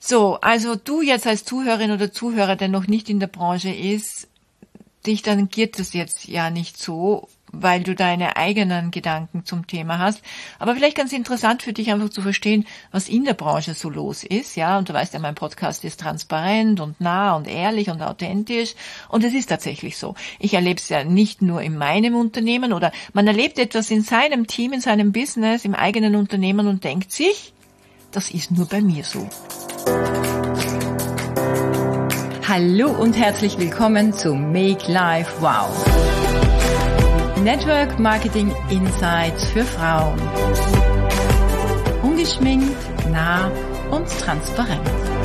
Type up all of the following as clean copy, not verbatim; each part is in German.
So, also du jetzt als Zuhörerin oder Zuhörer, der noch nicht in der Branche ist, dich tangiert das jetzt ja nicht so, weil du deine eigenen Gedanken zum Thema hast. Aber vielleicht ganz interessant für dich einfach zu verstehen, was in der Branche so los ist. Ja, und du weißt ja, mein Podcast ist transparent und nah und ehrlich und authentisch. Und es ist tatsächlich so. Ich erlebe es ja nicht nur in meinem Unternehmen oder man erlebt etwas in seinem Team, in seinem Business, im eigenen Unternehmen und denkt sich, das ist nur bei mir so. Hallo und herzlich willkommen zu Make Life Wow. Network Marketing Insights für Frauen. Ungeschminkt, nah und transparent.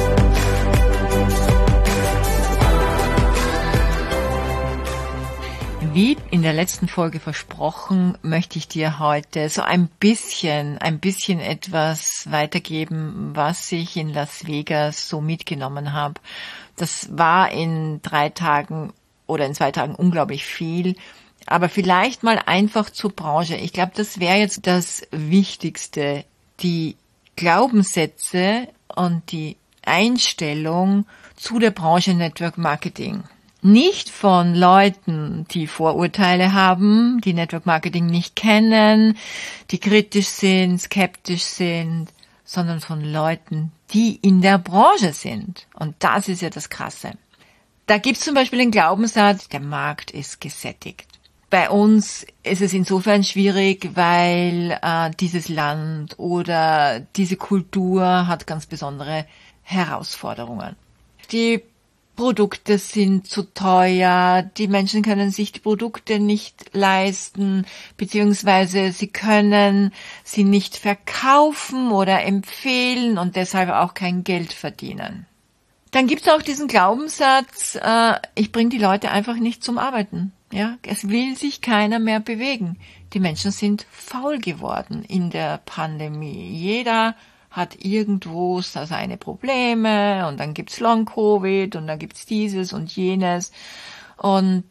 Wie in der letzten Folge versprochen, möchte ich dir heute so ein bisschen etwas weitergeben, was ich in Las Vegas so mitgenommen habe. Das war in 3 Tagen oder in 2 Tagen unglaublich viel, aber vielleicht mal einfach zur Branche. Ich glaube, das wäre jetzt das Wichtigste, die Glaubenssätze und die Einstellung zu der Branche Network Marketing. Nicht von Leuten, die Vorurteile haben, die Network Marketing nicht kennen, die kritisch sind, skeptisch sind, sondern von Leuten, die in der Branche sind. Und das ist ja das Krasse. Da gibt es zum Beispiel den Glaubenssatz, der Markt ist gesättigt. Bei uns ist es insofern schwierig, weil dieses Land oder diese Kultur hat ganz besondere Herausforderungen. Die Produkte sind zu teuer, die Menschen können sich die Produkte nicht leisten, beziehungsweise sie können sie nicht verkaufen oder empfehlen und deshalb auch kein Geld verdienen. Dann gibt es auch diesen Glaubenssatz, ich bringe die Leute einfach nicht zum Arbeiten. Ja, es will sich keiner mehr bewegen. Die Menschen sind faul geworden in der Pandemie. Jeder hat irgendwo seine Probleme und dann gibt's Long-Covid und dann gibt's dieses und jenes und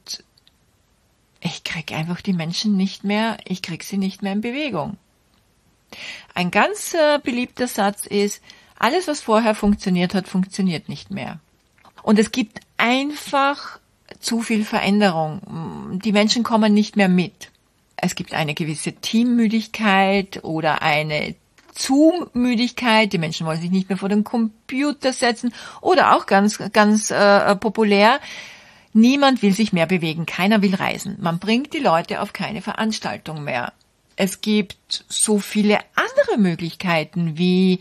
ich krieg einfach die Menschen ich krieg sie nicht mehr in Bewegung. Ein ganz beliebter Satz ist, alles was vorher funktioniert hat, funktioniert nicht mehr. Und es gibt einfach zu viel Veränderung. Die Menschen kommen nicht mehr mit. Es gibt eine gewisse Teammüdigkeit oder eine Zoom-Müdigkeit, die Menschen wollen sich nicht mehr vor den Computer setzen oder auch ganz populär, niemand will sich mehr bewegen, keiner will reisen. Man bringt die Leute auf keine Veranstaltung mehr. Es gibt so viele andere Möglichkeiten wie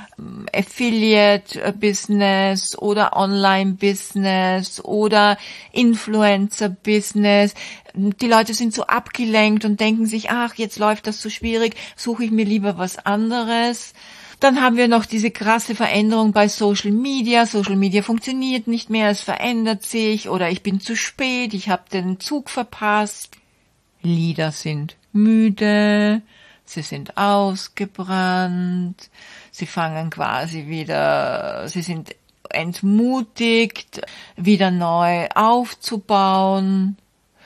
Affiliate-Business oder Online-Business oder Influencer-Business. Die Leute sind so abgelenkt und denken sich, ach, jetzt läuft das so schwierig, suche ich mir lieber was anderes. Dann haben wir noch diese krasse Veränderung bei Social Media. Social Media funktioniert nicht mehr, es verändert sich oder ich bin zu spät, ich habe den Zug verpasst. Leader sind müde, sie sind ausgebrannt, sie fangen quasi wieder, sie sind entmutigt, wieder neu aufzubauen.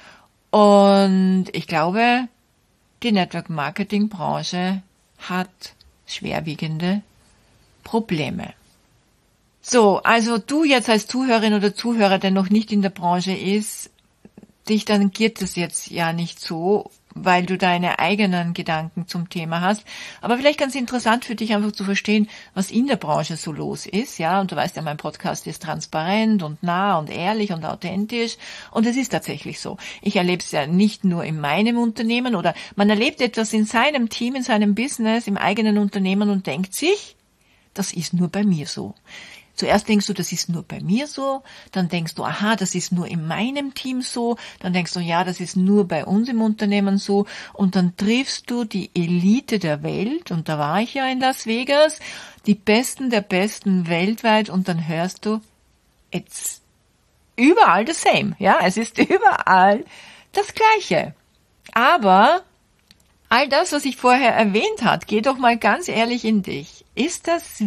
Und ich glaube, die Network-Marketing-Branche hat schwerwiegende Probleme. So, also du jetzt als Zuhörerin oder Zuhörer, der noch nicht in der Branche ist, dich tangiert das jetzt ja nicht so, weil du deine eigenen Gedanken zum Thema hast. Aber vielleicht ganz interessant für dich einfach zu verstehen, was in der Branche so los ist. Ja, und du weißt ja, mein Podcast ist transparent und nah und ehrlich und authentisch. Und es ist tatsächlich so. Ich erlebe es ja nicht nur in meinem Unternehmen oder man erlebt etwas in seinem Team, in seinem Business, im eigenen Unternehmen und denkt sich, das ist nur bei mir so. Zuerst denkst du, das ist nur bei mir so, dann denkst du, aha, das ist nur in meinem Team so, dann denkst du, ja, das ist nur bei uns im Unternehmen so und dann triffst du die Elite der Welt und da war ich ja in Las Vegas, die Besten der Besten weltweit und dann hörst du, it's überall the same, ja, es ist überall das Gleiche. Aber all das, was ich vorher erwähnt habe, geh doch mal ganz ehrlich in dich. Ist das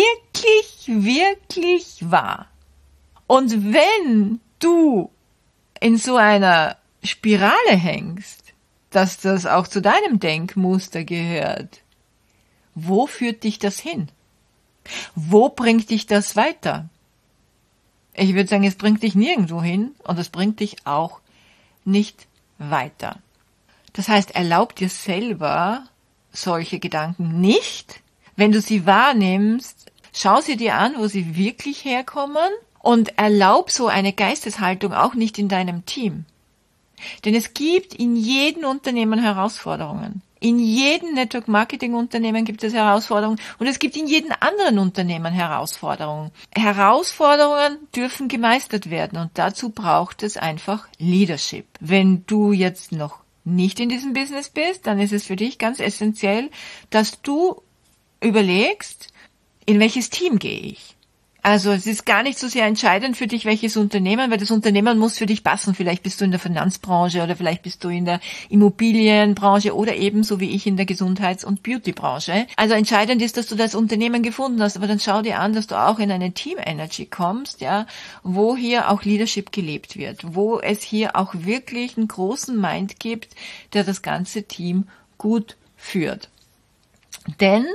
wirklich wahr? Und wenn du in so einer Spirale hängst, dass das auch zu deinem Denkmuster gehört, wo führt dich das hin? Wo bringt dich das weiter? Ich würde sagen, es bringt dich nirgendwo hin und es bringt dich auch nicht weiter. Das heißt, erlaub dir selber solche Gedanken nicht. Wenn du sie wahrnimmst, schau sie dir an, wo sie wirklich herkommen und erlaub so eine Geisteshaltung auch nicht in deinem Team. Denn es gibt in jedem Unternehmen Herausforderungen. In jedem Network-Marketing-Unternehmen gibt es Herausforderungen und es gibt in jedem anderen Unternehmen Herausforderungen. Herausforderungen dürfen gemeistert werden und dazu braucht es einfach Leadership. Wenn du jetzt noch nicht in diesem Business bist, dann ist es für dich ganz essentiell, dass du überlegst, in welches Team gehe ich. Also es ist gar nicht so sehr entscheidend für dich, welches Unternehmen, weil das Unternehmen muss für dich passen. Vielleicht bist du in der Finanzbranche oder vielleicht bist du in der Immobilienbranche oder ebenso wie ich in der Gesundheits- und Beautybranche. Also entscheidend ist, dass du das Unternehmen gefunden hast, aber dann schau dir an, dass du auch in eine Team Energy kommst, ja, wo hier auch Leadership gelebt wird, wo es hier auch wirklich einen großen Mind gibt, der das ganze Team gut führt. Denn,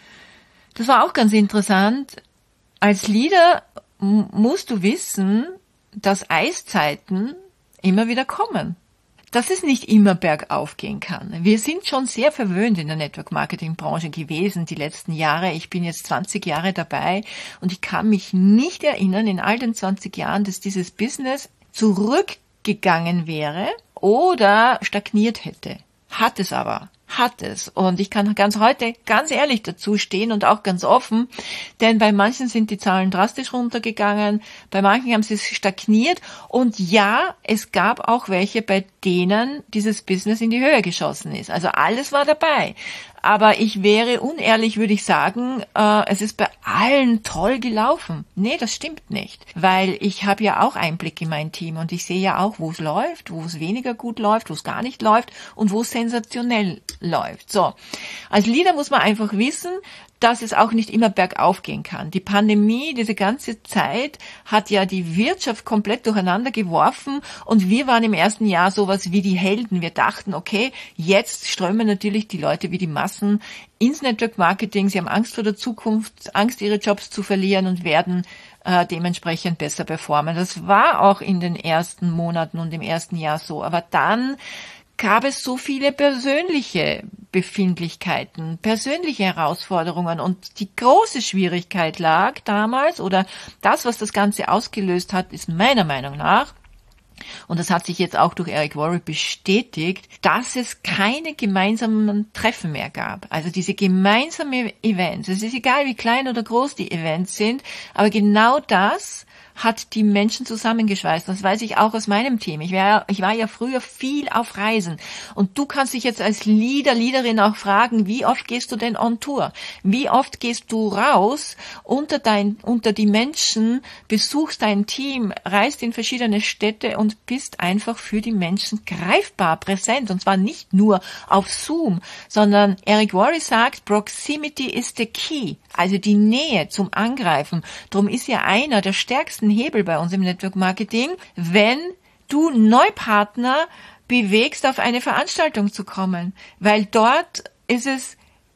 das war auch ganz interessant, als Leader musst du wissen, dass Eiszeiten immer wieder kommen. Dass es nicht immer bergauf gehen kann. Wir sind schon sehr verwöhnt in der Network-Marketing-Branche gewesen die letzten Jahre. Ich bin jetzt 20 Jahre dabei und ich kann mich nicht erinnern in all den 20 Jahren, dass dieses Business zurückgegangen wäre oder stagniert hätte. Hat es aber. Hat es. Und ich kann heute ganz ehrlich dazu stehen und auch ganz offen, denn bei manchen sind die Zahlen drastisch runtergegangen, bei manchen haben sie stagniert und ja, es gab auch welche, bei denen dieses Business in die Höhe geschossen ist. Also alles war dabei. Aber ich wäre unehrlich, würde ich sagen, es ist bei allen toll gelaufen. Nee, das stimmt nicht. Weil ich habe ja auch Einblick in mein Team und ich sehe ja auch, wo es läuft, wo es weniger gut läuft, wo es gar nicht läuft und wo es sensationell läuft. So, als Leader muss man einfach wissen, dass es auch nicht immer bergauf gehen kann. Die Pandemie, diese ganze Zeit, hat ja die Wirtschaft komplett durcheinander geworfen und wir waren im ersten Jahr sowas wie die Helden. Wir dachten, okay, jetzt strömen natürlich die Leute wie die Massen ins Network Marketing. Sie haben Angst vor der Zukunft, Angst, ihre Jobs zu verlieren und werden dementsprechend besser performen. Das war auch in den ersten Monaten und im ersten Jahr so. Aber dann gab es so viele persönliche Befindlichkeiten, persönliche Herausforderungen und die große Schwierigkeit lag damals oder das, was das Ganze ausgelöst hat, ist meiner Meinung nach, und das hat sich jetzt auch durch Eric Worre bestätigt, dass es keine gemeinsamen Treffen mehr gab. Also diese gemeinsamen Events, es ist egal, wie klein oder groß die Events sind, aber genau das hat die Menschen zusammengeschweißt. Das weiß ich auch aus meinem Team. Ich war ja früher viel auf Reisen. Und du kannst dich jetzt als Leaderin auch fragen, wie oft gehst du denn on Tour? Wie oft gehst du raus unter die Menschen, besuchst dein Team, reist in verschiedene Städte und bist einfach für die Menschen greifbar präsent. Und zwar nicht nur auf Zoom, sondern Eric Worre sagt, Proximity is the key. Also die Nähe zum Angreifen. Drum ist ja einer der stärksten Hebel bei uns im Network Marketing, wenn du Neupartner bewegst, auf eine Veranstaltung zu kommen. Weil dort ist es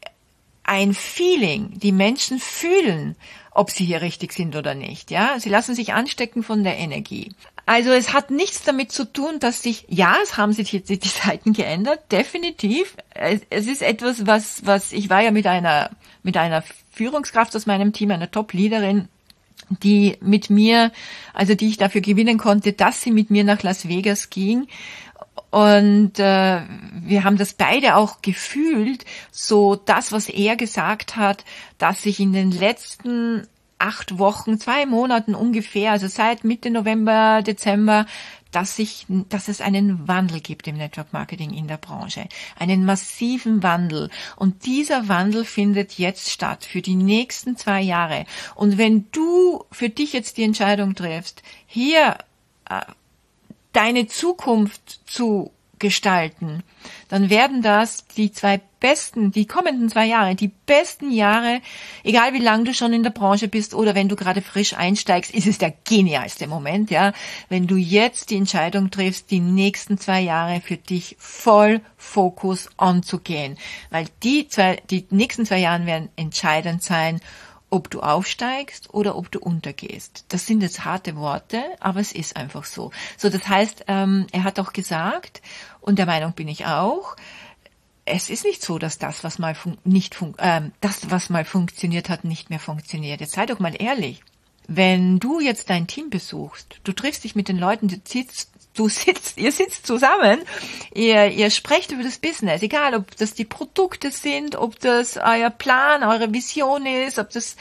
ein Feeling. Die Menschen fühlen, ob sie hier richtig sind oder nicht. Ja, sie lassen sich anstecken von der Energie. Also es hat nichts damit zu tun, dass es haben sich jetzt die Zeiten geändert, definitiv. Es ist etwas, was ich war ja mit einer Führungskraft aus meinem Team, einer Top-Leaderin, die ich dafür gewinnen konnte, dass sie mit mir nach Las Vegas ging. Und wir haben das beide auch gefühlt, so das, was er gesagt hat, dass sich in den letzten 8 Wochen, 2 Monaten ungefähr, also seit Mitte November, Dezember, dass es einen Wandel gibt im Network Marketing in der Branche. Einen massiven Wandel. Und dieser Wandel findet jetzt statt für die nächsten 2 Jahre. Und wenn du für dich jetzt die Entscheidung triffst, hier deine Zukunft zu gestalten, dann werden das die kommenden 2 Jahre, die besten Jahre, egal wie lange du schon in der Branche bist oder wenn du gerade frisch einsteigst, ist es der genialste Moment, ja, wenn du jetzt die Entscheidung triffst, die nächsten 2 Jahre für dich voll Focus on zu gehen, weil die nächsten 2 Jahre werden entscheidend sein, ob du aufsteigst oder ob du untergehst. Das sind jetzt harte Worte, aber es ist einfach so. So, das heißt, er hat auch gesagt, und der Meinung bin ich auch, es ist nicht so, dass das, was mal was mal funktioniert hat, nicht mehr funktioniert. Jetzt sei doch mal ehrlich. Wenn du jetzt dein Team besuchst, du triffst dich mit den Leuten, ihr sitzt zusammen, ihr sprecht über das Business, egal ob das die Produkte sind, ob das euer Plan, eure Vision ist, ob das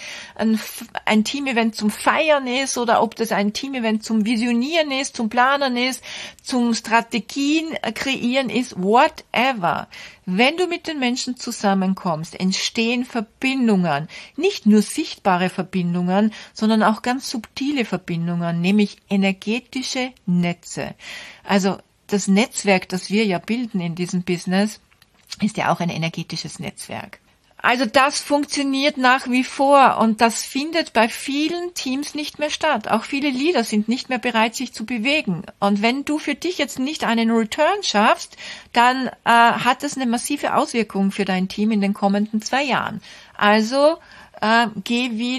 ein Team-Event zum Feiern ist oder ob das ein Team-Event zum Visionieren ist, zum Planen ist, zum Strategien kreieren ist, whatever. Wenn du mit den Menschen zusammenkommst, entstehen Verbindungen, nicht nur sichtbare Verbindungen, sondern auch ganz subtile Verbindungen, nämlich energetische Netze. Also das Netzwerk, das wir ja bilden in diesem Business, ist ja auch ein energetisches Netzwerk. Also das funktioniert nach wie vor und das findet bei vielen Teams nicht mehr statt. Auch viele Leader sind nicht mehr bereit, sich zu bewegen. Und wenn du für dich jetzt nicht einen Return schaffst, dann hat das eine massive Auswirkung für dein Team in den kommenden 2 Jahren. Also geh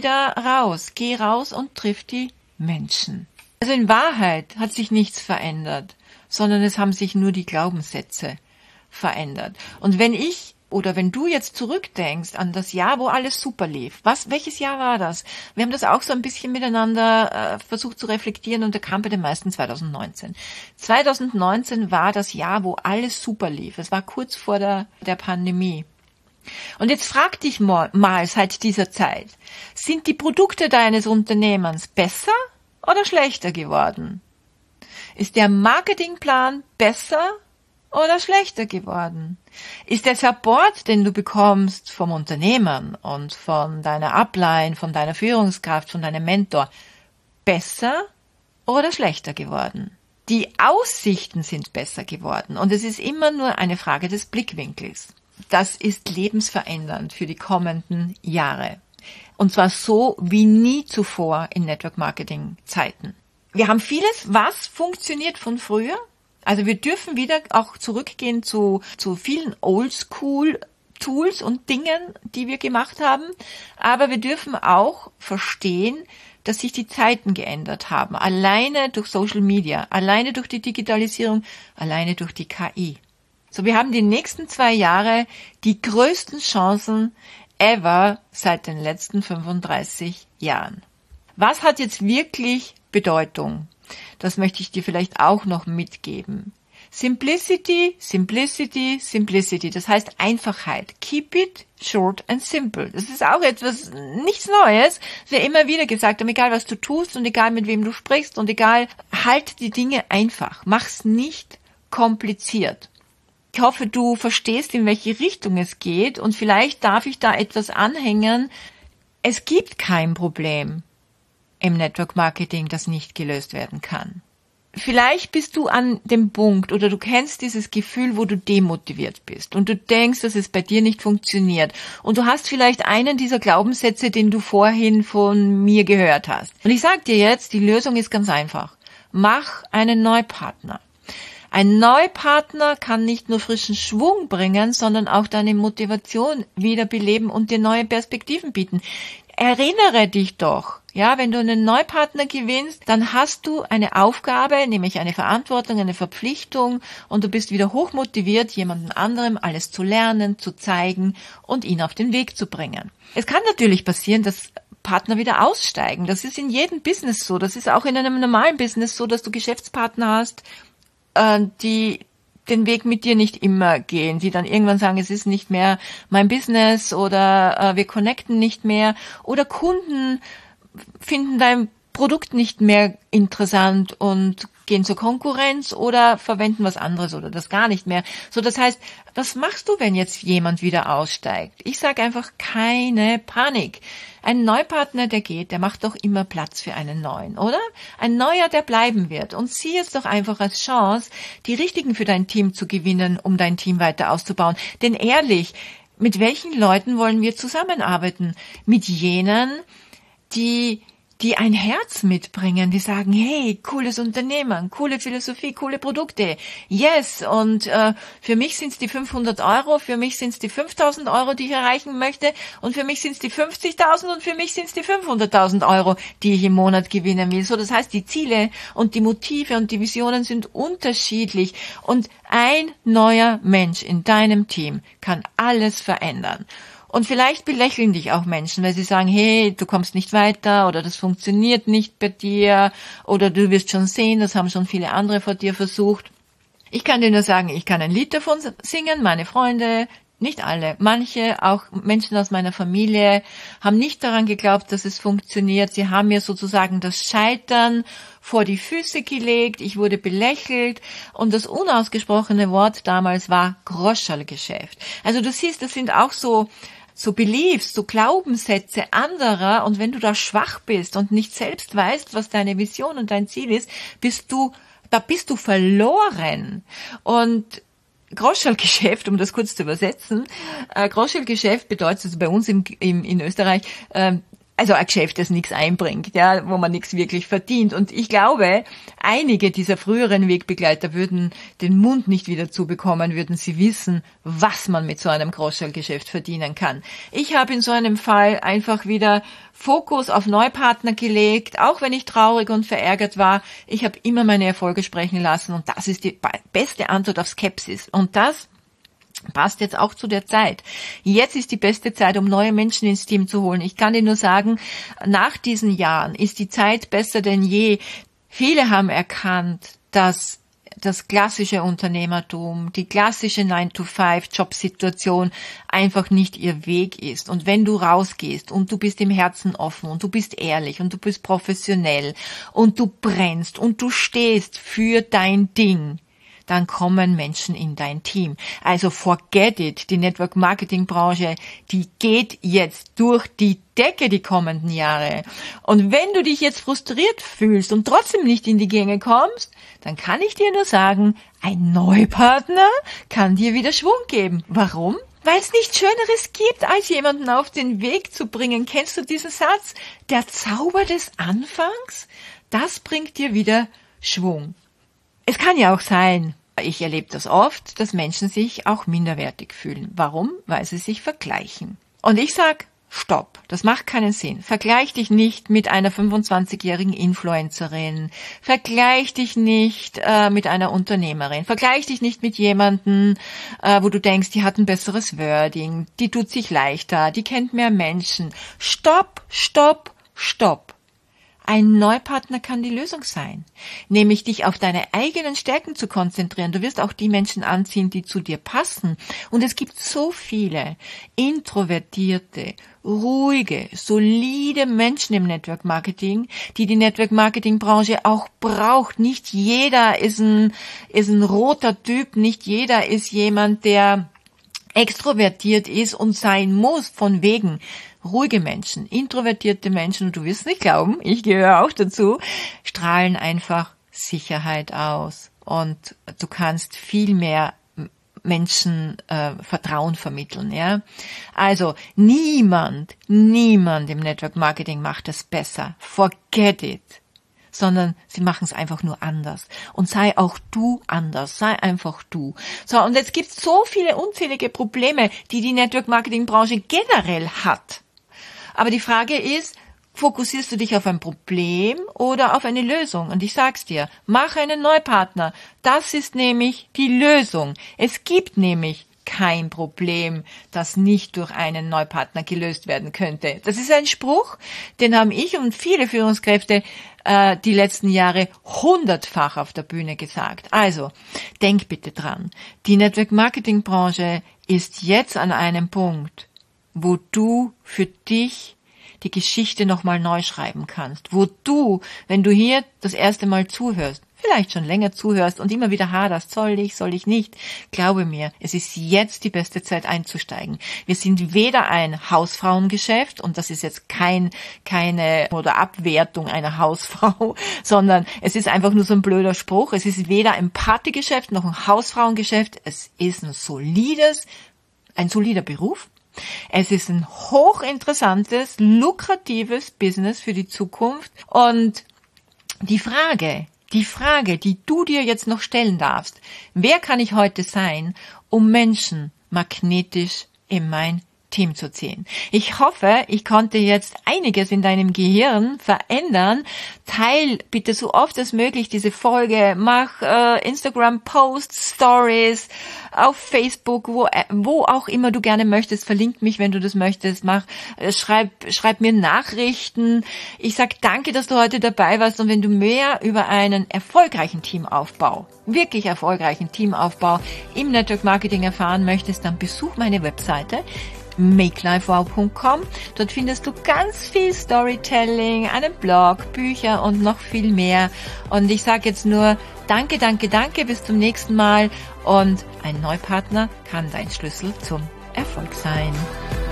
raus und triff die Menschen. Also in Wahrheit hat sich nichts verändert, sondern es haben sich nur die Glaubenssätze verändert. Und wenn du jetzt zurückdenkst an das Jahr, wo alles super lief, welches Jahr war das? Wir haben das auch so ein bisschen miteinander versucht zu reflektieren und da kam bei den meisten 2019. 2019 war das Jahr, wo alles super lief. Es war kurz vor der Pandemie. Und jetzt frag dich mal seit dieser Zeit, sind die Produkte deines Unternehmens besser oder schlechter geworden? Ist der Marketingplan besser oder schlechter geworden? Ist der Support, den du bekommst vom Unternehmen und von deiner Upline, von deiner Führungskraft, von deinem Mentor, besser oder schlechter geworden? Die Aussichten sind besser geworden und es ist immer nur eine Frage des Blickwinkels. Das ist lebensverändernd für die kommenden Jahre. Und zwar so wie nie zuvor in Network Marketing Zeiten. Wir haben vieles, was funktioniert von früher. Also wir dürfen wieder auch zurückgehen zu vielen Oldschool-Tools und Dingen, die wir gemacht haben. Aber wir dürfen auch verstehen, dass sich die Zeiten geändert haben. Alleine durch Social Media, alleine durch die Digitalisierung, alleine durch die KI. So, wir haben die nächsten 2 Jahre die größten Chancen ever seit den letzten 35 Jahren. Was hat jetzt wirklich Bedeutung? Das möchte ich dir vielleicht auch noch mitgeben. Simplicity, Simplicity, Simplicity. Das heißt Einfachheit. Keep it short and simple. Das ist auch etwas, nichts Neues. Wir immer wieder gesagt haben, egal was du tust und egal mit wem du sprichst und egal, halt die Dinge einfach. Mach's nicht kompliziert. Ich hoffe, du verstehst, in welche Richtung es geht und vielleicht darf ich da etwas anhängen. Es gibt kein Problem im Network Marketing, das nicht gelöst werden kann. Vielleicht bist du an dem Punkt oder du kennst dieses Gefühl, wo du demotiviert bist und du denkst, dass es bei dir nicht funktioniert und du hast vielleicht einen dieser Glaubenssätze, den du vorhin von mir gehört hast. Und ich sage dir jetzt, die Lösung ist ganz einfach. Mach einen Neupartner. Ein Neupartner kann nicht nur frischen Schwung bringen, sondern auch deine Motivation wiederbeleben und dir neue Perspektiven bieten. Erinnere dich doch, ja, wenn du einen Neupartner gewinnst, dann hast du eine Aufgabe, nämlich eine Verantwortung, eine Verpflichtung und du bist wieder hochmotiviert, jemandem anderem alles zu lernen, zu zeigen und ihn auf den Weg zu bringen. Es kann natürlich passieren, dass Partner wieder aussteigen. Das ist in jedem Business so. Das ist auch in einem normalen Business so, dass du Geschäftspartner hast, die den Weg mit dir nicht immer gehen, die dann irgendwann sagen, es ist nicht mehr mein Business oder wir connecten nicht mehr oder Kunden finden dein Produkt nicht mehr interessant und gehen zur Konkurrenz oder verwenden was anderes oder das gar nicht mehr. So, das heißt, was machst du, wenn jetzt jemand wieder aussteigt? Ich sage einfach, keine Panik. Ein Neupartner, der geht, der macht doch immer Platz für einen neuen, oder? Ein neuer, der bleiben wird. Und sieh es doch einfach als Chance, die Richtigen für dein Team zu gewinnen, um dein Team weiter auszubauen. Denn ehrlich, mit welchen Leuten wollen wir zusammenarbeiten? Mit jenen, die die ein Herz mitbringen, die sagen, hey, cooles Unternehmen, coole Philosophie, coole Produkte, yes, und für mich sind es die 500 Euro, für mich sind es die 5.000 Euro, die ich erreichen möchte, und für mich sind es die 50.000 und für mich sind es die 500.000 Euro, die ich im Monat gewinnen will. So, das heißt, die Ziele und die Motive und die Visionen sind unterschiedlich, und ein neuer Mensch in deinem Team kann alles verändern. Und vielleicht belächeln dich auch Menschen, weil sie sagen, hey, du kommst nicht weiter oder das funktioniert nicht bei dir oder du wirst schon sehen, das haben schon viele andere vor dir versucht. Ich kann dir nur sagen, ich kann ein Lied davon singen, meine Freunde, nicht alle, manche, auch Menschen aus meiner Familie, haben nicht daran geglaubt, dass es funktioniert. Sie haben mir sozusagen das Scheitern vor die Füße gelegt, ich wurde belächelt und das unausgesprochene Wort damals war Groscherlgeschäft. Also du siehst, das sind auch so Beliefs, so Glaubenssätze anderer, und wenn du da schwach bist und nicht selbst weißt, was deine Vision und dein Ziel ist, bist du verloren. Und Groscherlgeschäft, um das kurz zu übersetzen, Groscherlgeschäft bedeutet also bei uns in Österreich, also ein Geschäft, das nichts einbringt, ja, wo man nichts wirklich verdient. Und ich glaube, einige dieser früheren Wegbegleiter würden den Mund nicht wieder zubekommen, würden sie wissen, was man mit so einem Groscherlgeschäft verdienen kann. Ich habe in so einem Fall einfach wieder Fokus auf Neupartner gelegt, auch wenn ich traurig und verärgert war. Ich habe immer meine Erfolge sprechen lassen, und das ist die beste Antwort auf Skepsis. Und das passt jetzt auch zu der Zeit. Jetzt ist die beste Zeit, um neue Menschen ins Team zu holen. Ich kann dir nur sagen, nach diesen Jahren ist die Zeit besser denn je. Viele haben erkannt, dass das klassische Unternehmertum, die klassische 9-to-5-Jobsituation einfach nicht ihr Weg ist. Und wenn du rausgehst und du bist im Herzen offen und du bist ehrlich und du bist professionell und du brennst und du stehst für dein Ding, dann kommen Menschen in dein Team. Also forget it, die Network-Marketing-Branche, die geht jetzt durch die Decke die kommenden Jahre. Und wenn du dich jetzt frustriert fühlst und trotzdem nicht in die Gänge kommst, dann kann ich dir nur sagen, ein Neupartner kann dir wieder Schwung geben. Warum? Weil es nichts Schöneres gibt, als jemanden auf den Weg zu bringen. Kennst du diesen Satz? Der Zauber des Anfangs, das bringt dir wieder Schwung. Es kann ja auch sein, ich erlebe das oft, dass Menschen sich auch minderwertig fühlen. Warum? Weil sie sich vergleichen. Und ich sag, stopp, das macht keinen Sinn. Vergleich dich nicht mit einer 25-jährigen Influencerin. Vergleich dich nicht mit einer Unternehmerin. Vergleich dich nicht mit jemandem, wo du denkst, die hat ein besseres Wording, die tut sich leichter, die kennt mehr Menschen. Stopp, stopp, stopp. Ein Neupartner kann die Lösung sein, nämlich dich auf deine eigenen Stärken zu konzentrieren. Du wirst auch die Menschen anziehen, die zu dir passen. Und es gibt so viele introvertierte, ruhige, solide Menschen im Network Marketing, die Network Marketing Branche auch braucht. Nicht jeder ist ein roter Typ, nicht jeder ist jemand, der extrovertiert ist und sein muss, von wegen. Ruhige Menschen, introvertierte Menschen, und du wirst nicht glauben, ich gehöre auch dazu, strahlen einfach Sicherheit aus. Und du kannst viel mehr Menschen Vertrauen vermitteln, ja. Also niemand im Network Marketing macht es besser. Forget it. Sondern sie machen es einfach nur anders. Und sei auch du anders, sei einfach du. So, und jetzt gibt es so viele unzählige Probleme, die Network-Marketing-Branche generell hat. Aber die Frage ist, fokussierst du dich auf ein Problem oder auf eine Lösung? Und ich sag's dir, mach einen Neupartner. Das ist nämlich die Lösung. Es gibt nämlich kein Problem, das nicht durch einen Neupartner gelöst werden könnte. Das ist ein Spruch, den haben ich und viele Führungskräfte die letzten Jahre 100-fach auf der Bühne gesagt. Also, denk bitte dran. Die Network-Marketing-Branche ist jetzt an einem Punkt, wo du für dich die Geschichte nochmal neu schreiben kannst. Wo du, wenn du hier das erste Mal zuhörst, vielleicht schon länger zuhörst und immer wieder haderst, soll ich nicht, glaube mir, es ist jetzt die beste Zeit einzusteigen. Wir sind weder ein Hausfrauengeschäft, und das ist jetzt keine oder Abwertung einer Hausfrau, sondern es ist einfach nur so ein blöder Spruch. Es ist weder ein Partygeschäft noch ein Hausfrauengeschäft. Es ist ein solider Beruf. Es ist ein hochinteressantes, lukratives Business für die Zukunft und die Frage, die du dir jetzt noch stellen darfst, wer kann ich heute sein, um Menschen magnetisch in mein Team zu ziehen? Ich hoffe, ich konnte jetzt einiges in deinem Gehirn verändern. Teil bitte so oft als möglich diese Folge. Mach Instagram-Posts, Stories, auf Facebook, wo auch immer du gerne möchtest. Verlink mich, wenn du das möchtest. Schreib mir Nachrichten. Ich sag danke, dass du heute dabei warst. Und wenn du mehr über einen erfolgreichen Teamaufbau, wirklich erfolgreichen Teamaufbau im Network Marketing erfahren möchtest, dann besuch meine Webseite makelifewow.com. Dort findest du ganz viel Storytelling, einen Blog, Bücher und noch viel mehr. Und ich sage jetzt nur danke, bis zum nächsten Mal. Und ein Neupartner kann dein Schlüssel zum Erfolg sein.